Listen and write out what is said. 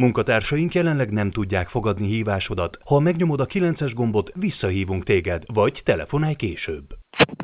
Munkatársaink jelenleg nem tudják fogadni hívásodat. Ha megnyomod a 9-es gombot, visszahívunk téged, vagy telefonálj később.